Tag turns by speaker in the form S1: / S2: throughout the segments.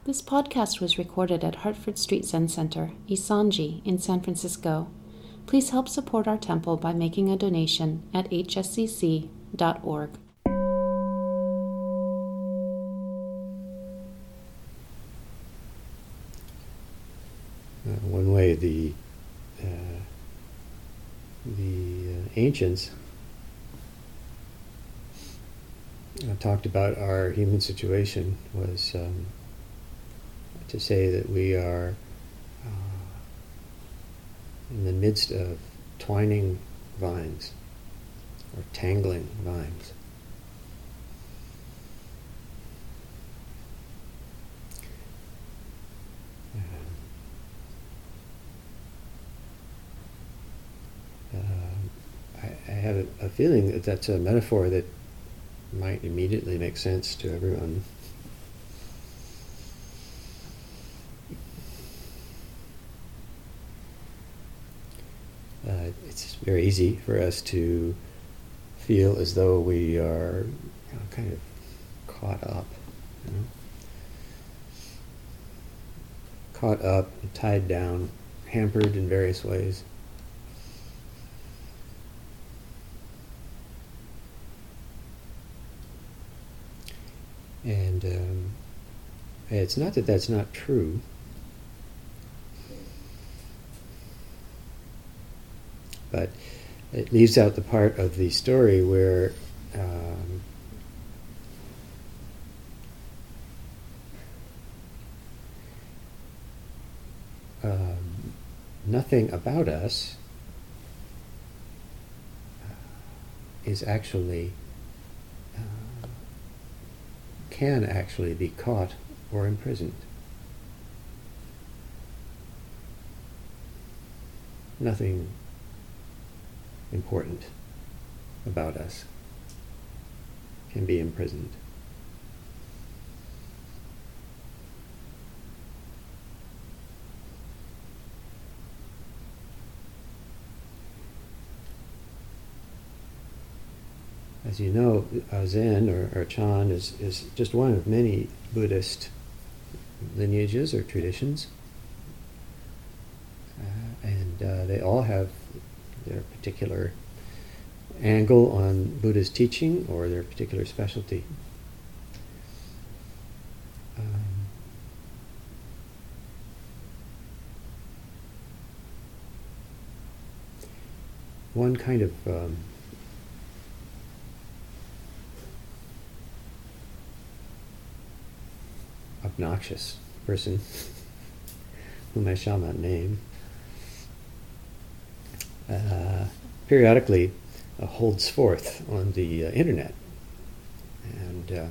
S1: This podcast was recorded at Hartford Street Zen Center, Isanji, in San Francisco. Please help support our temple by making a donation at hscc.org.
S2: One way the ancients talked about our human situation was to say that we are in the midst of twining vines or tangling vines. I have a feeling that that's a metaphor that might immediately make sense to everyone. It's very easy for us to feel as though we are kind of caught up, caught up, tied down, hampered in various ways. And it's not that that's not true. But it leaves out the part of the story where nothing about us is actually can actually be caught or imprisoned. Nothing important about us can be imprisoned. As you know, Zen or Chan is just one of many Buddhist lineages or traditions. And they all have their particular angle on Buddha's teaching or their particular specialty. One kind of obnoxious person, whom I shall not name, periodically holds forth on the internet. And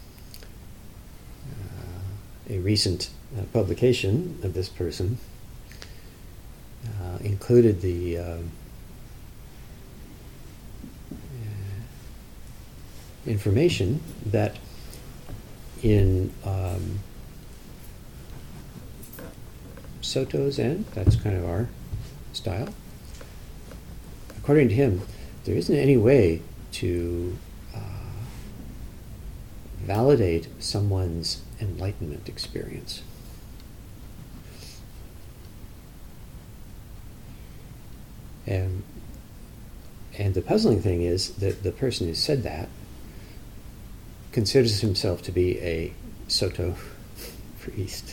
S2: a recent publication of this person included the information that in Soto Zen, that's kind of our style, according to him, there isn't any way to validate someone's enlightenment experience. And the puzzling thing is that the person who said that considers himself to be a Soto priest.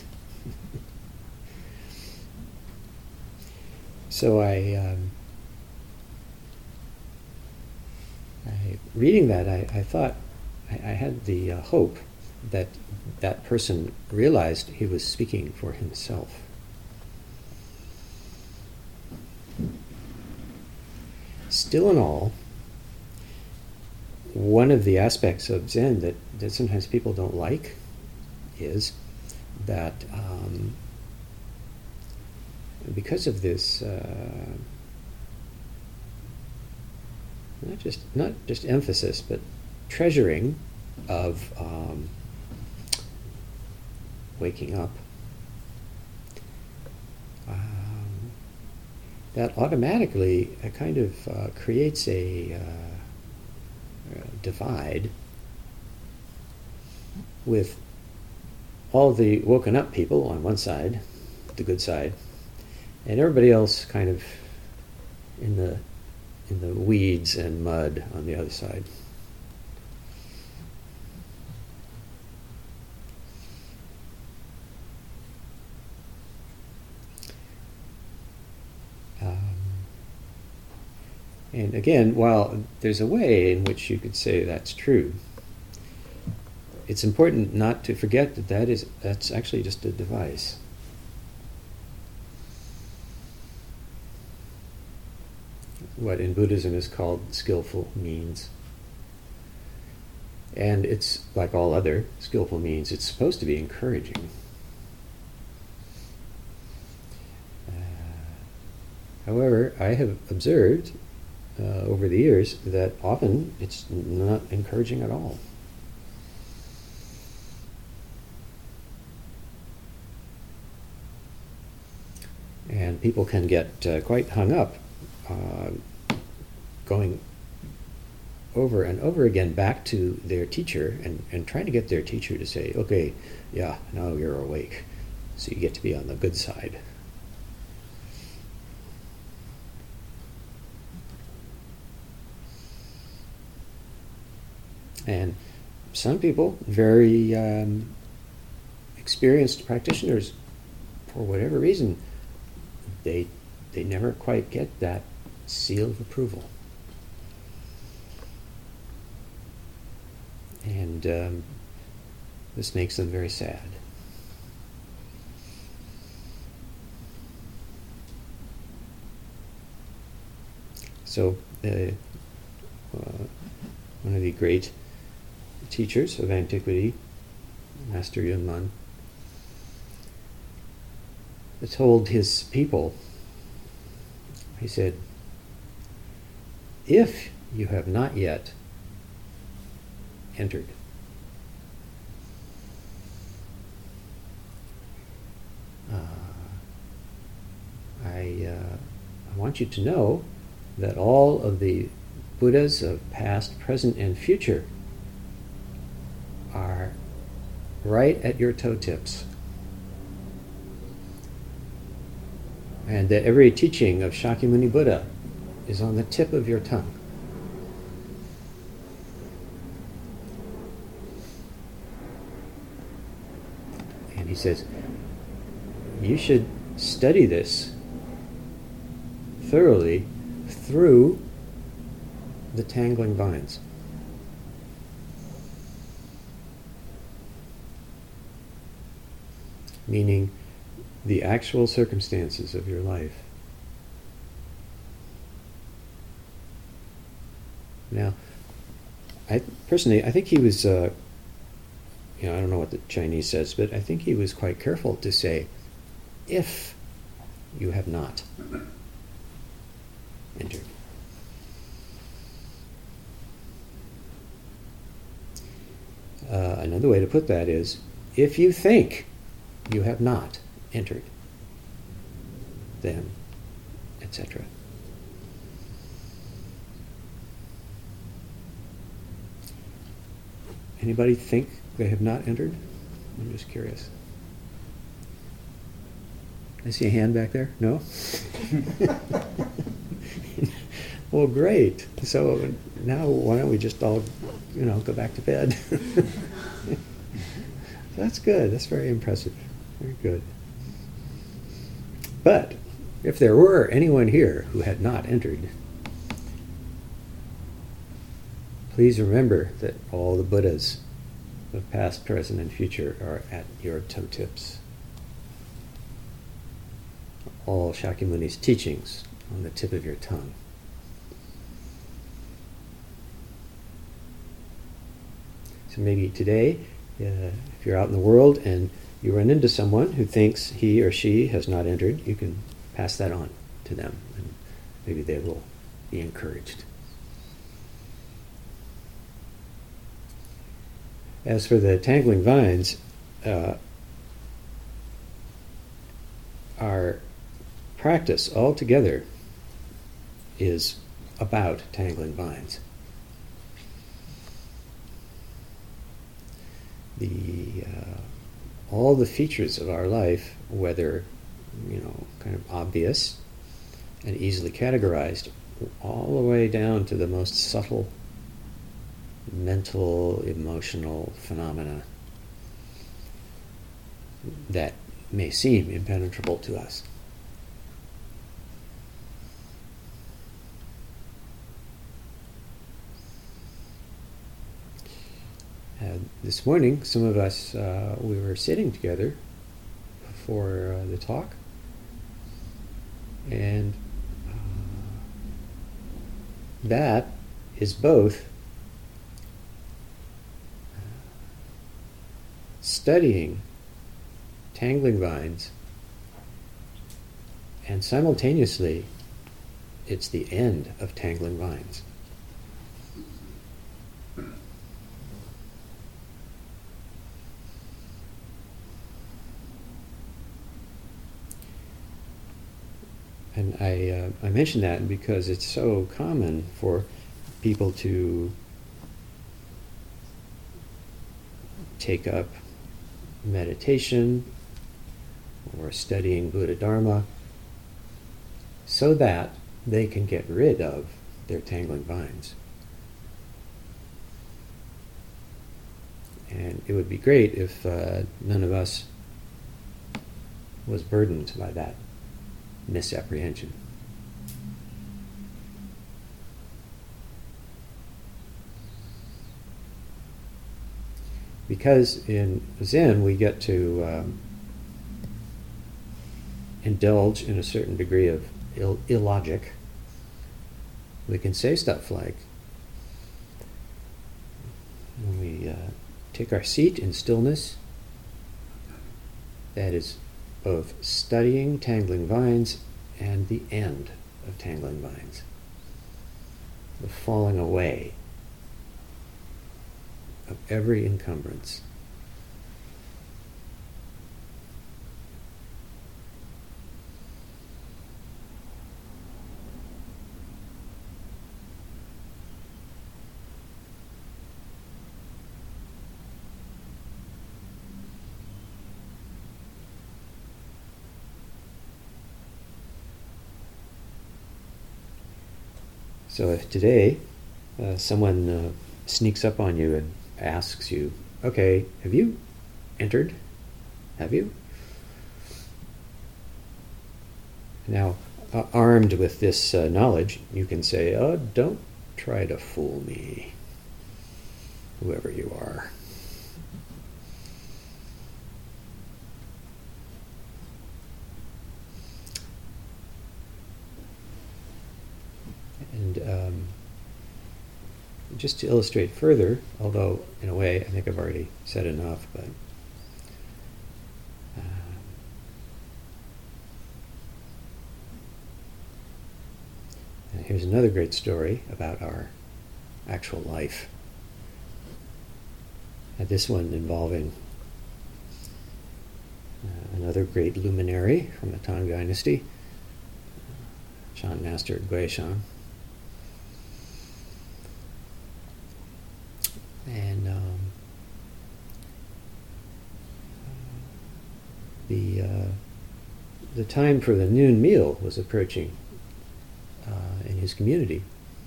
S2: So reading that, I thought, I had the hope that that person realized he was speaking for himself. Still in all, one of the aspects of Zen that sometimes people don't like is that because of this not just emphasis, but treasuring of waking up, that automatically kind of creates a divide with all the woken up people on one side, the good side, and everybody else kind of in the weeds and mud on the other side. And again, while there's a way in which you could say that's true, it's important not to forget that that's actually just a device. What in Buddhism is called skillful means. And it's like all other skillful means, it's supposed to be encouraging. However, I have observed over the years that often it's not encouraging at all. And people can get quite hung up going over and over again back to their teacher and trying to get their teacher to say, okay, yeah, now you're awake, so you get to be on the good side. And some people, very experienced practitioners, for whatever reason, they never quite get that seal of approval. And this makes them very sad. So one of the great teachers of antiquity, Master Yunman, told his people, he said, if you have not yet entered, I want you to know that all of the Buddhas of past, present, and future are right at your toe tips. And that every teaching of Shakyamuni Buddha is on the tip of your tongue. And he says, you should study this thoroughly through the tangling vines. Meaning the actual circumstances of your life. Now, I think he was, I don't know what the Chinese says, but I think he was quite careful to say, if you have not entered. Another way to put that is, if you think you have not entered, then, etc. Anybody think they have not entered? I'm just curious. I see a hand back there. No? Well, great. So now why don't we just all, go back to bed? That's good. That's very impressive. Very good. But if there were anyone here who had not entered, please remember that all the Buddhas of past, present, and future are at your toe tips. All Shakyamuni's teachings on the tip of your tongue. So maybe today, if you're out in the world and you run into someone who thinks he or she has not entered, you can pass that on to them, and maybe they will be encouraged. As for the tangling vines, our practice altogether is about tangling vines. all the features of our life, whether, kind of obvious and easily categorized, all the way down to the most subtle mental, emotional phenomena that may seem impenetrable to us. This morning, some of us, we were sitting together before the talk, and that is both studying tangling vines, and simultaneously it's the end of tangling vines. And I mention that because it's so common for people to take up meditation or studying Buddha Dharma so that they can get rid of their tangling vines. And it would be great if none of us was burdened by that misapprehension. Because in Zen we get to indulge in a certain degree of illogic. We can say stuff like, when we take our seat in stillness, that is both studying tangling vines and the end of tangling vines, the falling away of every encumbrance. So if today someone sneaks up on you and asks you, okay, have you entered? Have you? Now, armed with this knowledge, you can say, oh, don't try to fool me, whoever you are. And just to illustrate further, although in a way I think I've already said enough, but here's another great story about our actual life. And this one involving another great luminary from the Tang Dynasty, Chan Master Guishan. And the time for the noon meal was approaching in his community.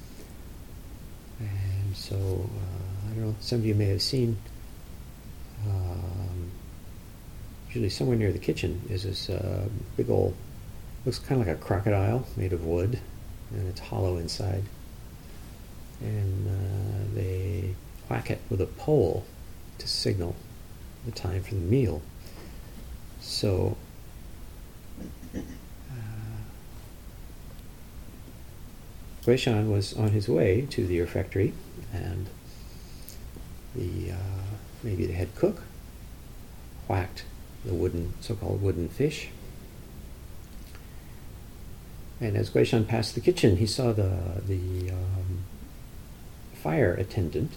S2: And so, I don't know, some of you may have seen, usually somewhere near the kitchen is this big old, looks kind of like a crocodile made of wood, and it's hollow inside. And they whack it with a pole to signal the time for the meal. So Guishan was on his way to the refectory, and the maybe the head cook whacked the so-called wooden fish. And as Guishan passed the kitchen, he saw the fire attendant.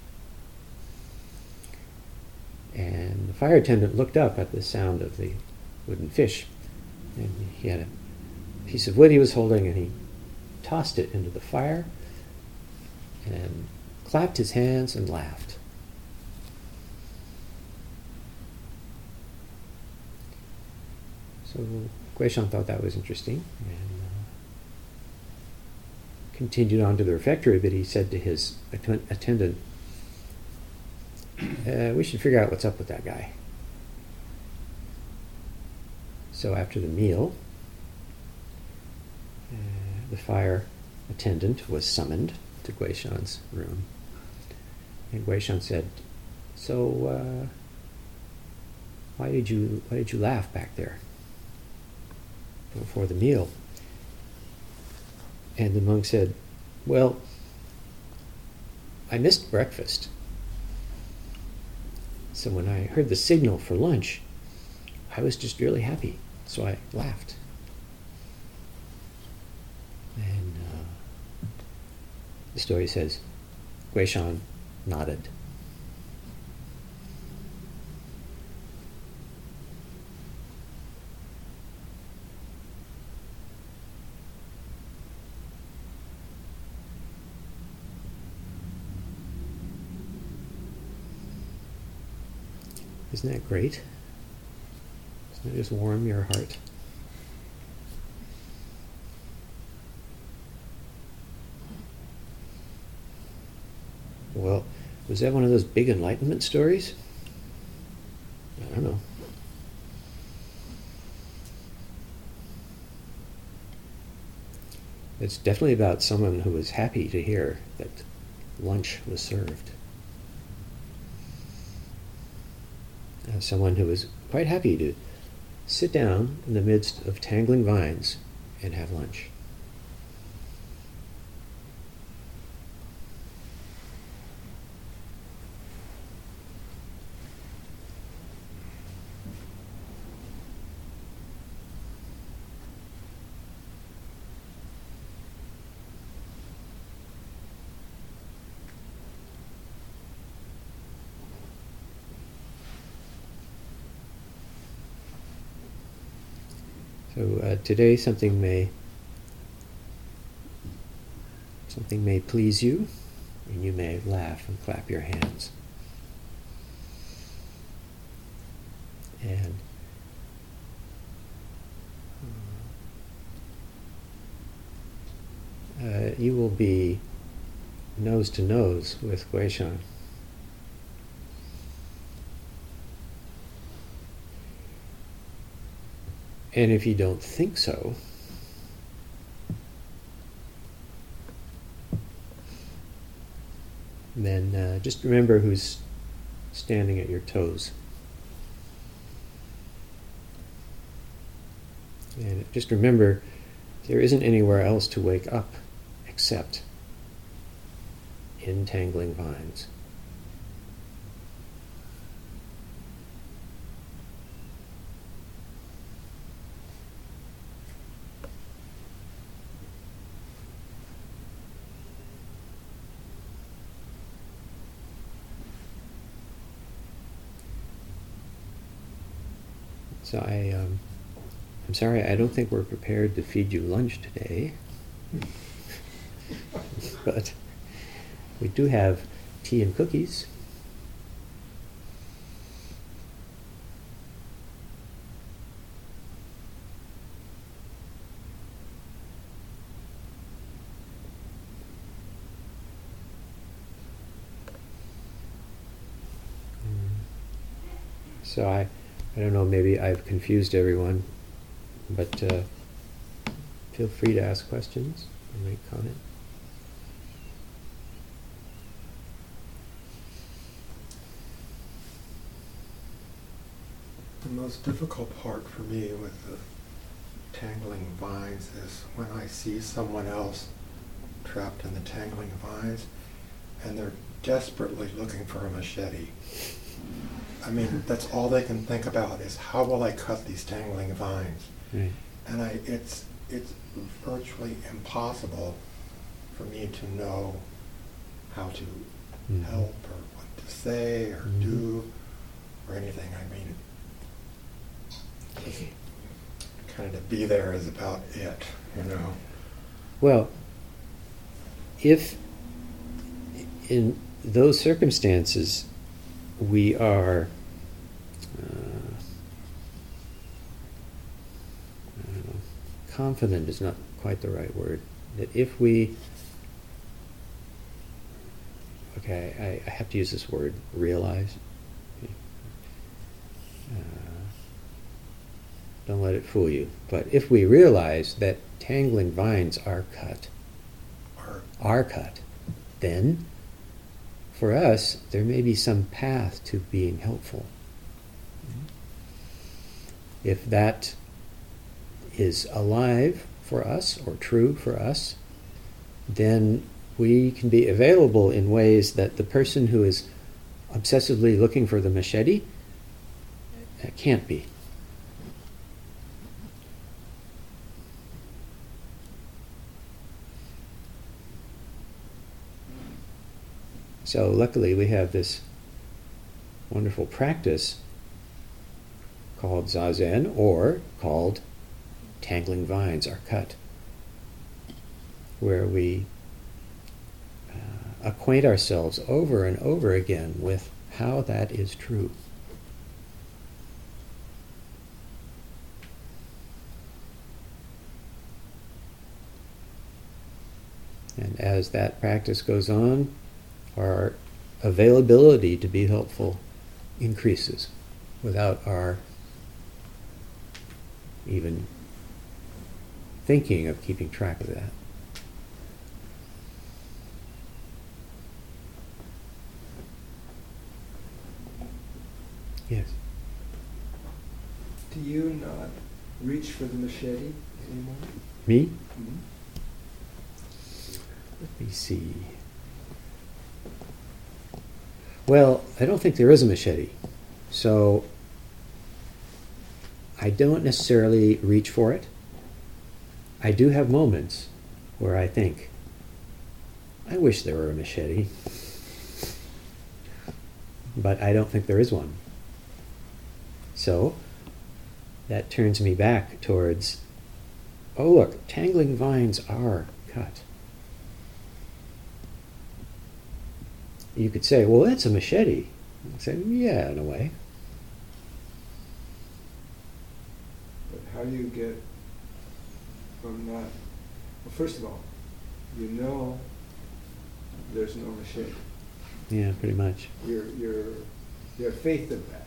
S2: And the fire attendant looked up at the sound of the wooden fish, and he had a piece of wood he was holding, and he tossed it into the fire and clapped his hands and laughed. So Guishan thought that was interesting and continued on to the refectory, but he said to his attendant, we should figure out what's up with that guy. So after the meal, the fire attendant was summoned to Guishan's room. And Guishan said, so why did you laugh back there before the meal? And the monk said, well, I missed breakfast. So when I heard the signal for lunch, I was just really happy, so I laughed. And the story says, Guishan nodded. Isn't that great? Doesn't it just warm your heart? Well, was that one of those big enlightenment stories? I don't know. It's definitely about someone who was happy to hear that lunch was served. Someone who was quite happy to sit down in the midst of tangling vines and have lunch. So today something may please you, and you may laugh and clap your hands. And you will be nose to nose with Guishan. And if you don't think so, then just remember who's standing at your toes. And just remember, there isn't anywhere else to wake up except in tangling vines. So I'm sorry, I don't think we're prepared to feed you lunch today. But we do have tea and cookies. So I don't know, maybe I've confused everyone, but feel free to ask questions or make comment.
S3: The most difficult part for me with the tangling vines is when I see someone else trapped in the tangling vines and they're desperately looking for a machete. I mean, that's all they can think about is how will I cut these tangling vines?
S2: Right.
S3: And it's virtually impossible for me to know how to help or what to say or do or anything. I mean, just kind of to be there is about it, you know.
S2: Well, if in those circumstances we are confident is not quite the right word. That if we, okay, I have to use this word, realize. Don't let it fool you. But if we realize that tangling vines are cut, then for us there may be some path to being helpful. If that is alive for us or true for us, then we can be available in ways that the person who is obsessively looking for the machete can't be. So luckily we have this wonderful practice called Zazen, or called Tangling Vines Are Cut, where we acquaint ourselves over and over again with how that is true. And as that practice goes on, our availability to be helpful increases without our even thinking of keeping track of that. Yes.
S4: Do you not reach for the machete anymore?
S2: Me?
S4: Mm-hmm.
S2: Let me see. Well, I don't think there is a machete. So I don't necessarily reach for it. I do have moments where I think, I wish there were a machete. But I don't think there is one. So that turns me back towards, oh look, tangling vines are cut. You could say, well, that's a machete. I'd say, yeah, in a way.
S4: But how do you get from that? Well, first of all, you know there's no machete.
S2: Yeah, pretty much.
S4: You have faith in that.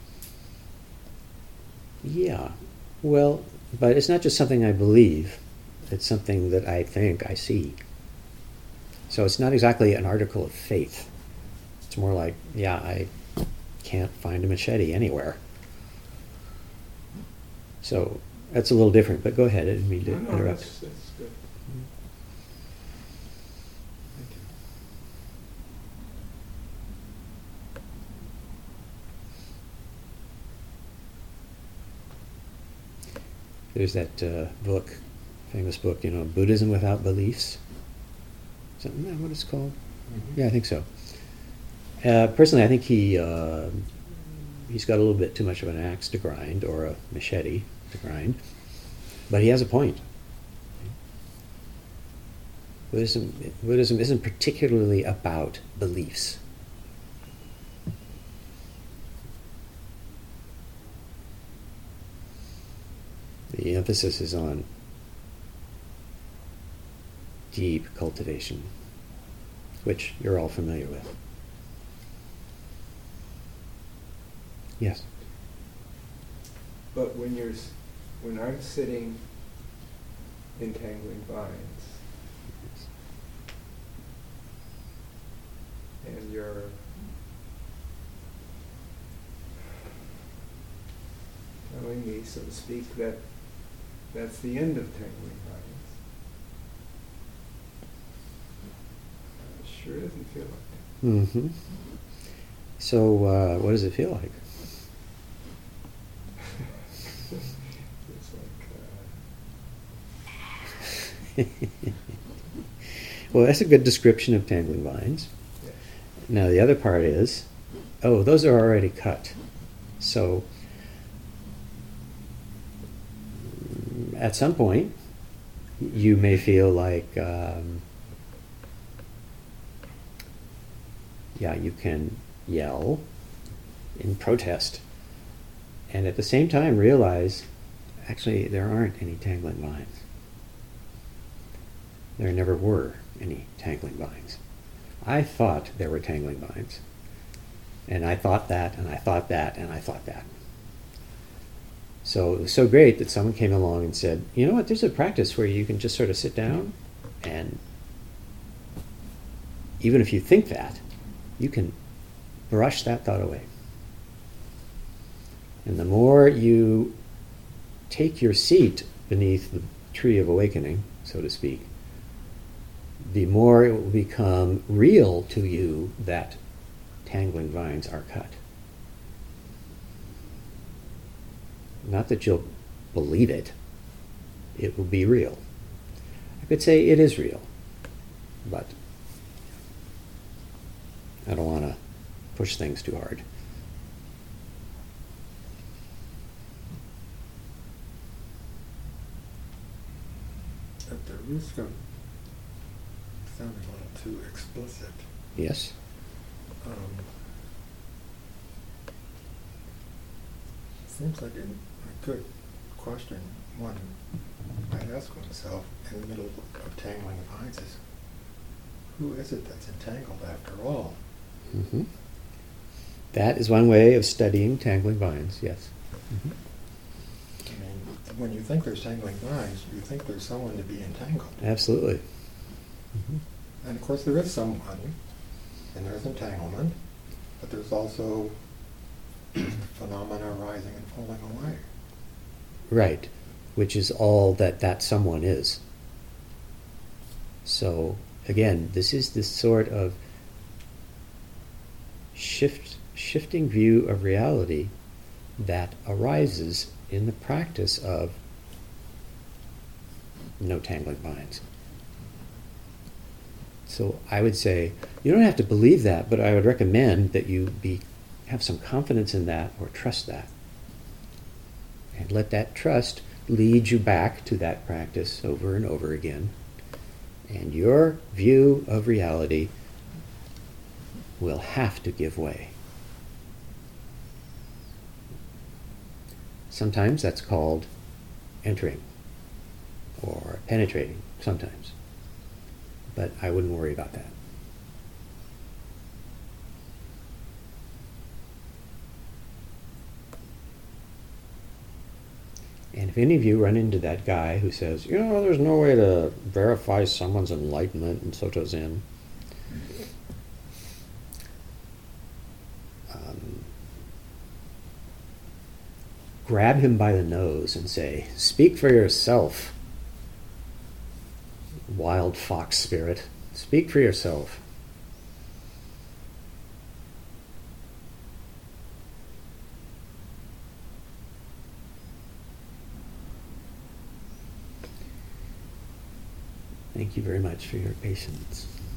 S2: Yeah. Well, but it's not just something I believe. It's something that I think I see. So it's not exactly an article of faith. It's more like, yeah, I can't find a machete anywhere. So that's a little different, but go ahead. I didn't mean to interrupt.
S4: That's good. Thank you.
S2: There's that book, famous book, Buddhism Without Beliefs. Isn't that what it's called? Mm-hmm. Yeah, I think so. Personally, I think he's got a little bit too much of an axe to grind, or a machete to grind, but he has a point. Buddhism isn't particularly about beliefs. The emphasis is on deep cultivation, which you're all familiar with. Yes.
S4: But when I'm sitting in tangling vines, and you're telling me, so to speak, that that's the end of tangling vines, it sure doesn't feel like that.
S2: Mm-hmm. So, what does it feel like?
S4: It's
S2: Well, that's a good description of tangling vines.
S4: yeah.
S2: Now, the other part is, those are already cut. So, at some point, you may feel like, you can yell in protest, and at the same time realize, actually, there aren't any tangling vines. There never were any tangling vines. I thought there were tangling vines. And I thought that, and I thought that, and I thought that. So it was so great that someone came along and said, you know what, there's a practice where you can just sort of sit down, and even if you think that, you can brush that thought away. And the more you take your seat beneath the tree of awakening, so to speak, the more it will become real to you that tangling vines are cut. Not that you'll believe it, it will be real. I could say it is real, but I don't want to push things too hard.
S3: At the risk of sounding a little too explicit,
S2: Yes?
S3: seems like a good question one might ask oneself in the middle of tangling vines is, who is it that's entangled after all?
S2: Mm-hmm. That is one way of studying tangling vines, yes. Mm-hmm.
S3: I mean, when you think there's tangling vines, you think there's someone to be entangled.
S2: Absolutely. Mm-hmm.
S3: And of course there is someone, and there's entanglement, but there's also phenomena rising and falling away.
S2: Right, which is all that someone is. So, again, this is this sort of shifting view of reality that arises in the practice of no tangling vines. So I would say, you don't have to believe that, but I would recommend that you have some confidence in that or trust that. And let that trust lead you back to that practice over and over again. And your view of reality will have to give way. Sometimes that's called entering or penetrating, sometimes. But I wouldn't worry about that. And if any of you run into that guy who says, you know, there's no way to verify someone's enlightenment in Soto Zen, grab him by the nose and say, speak for yourself, wild fox spirit. Speak for yourself. Thank you very much for your patience.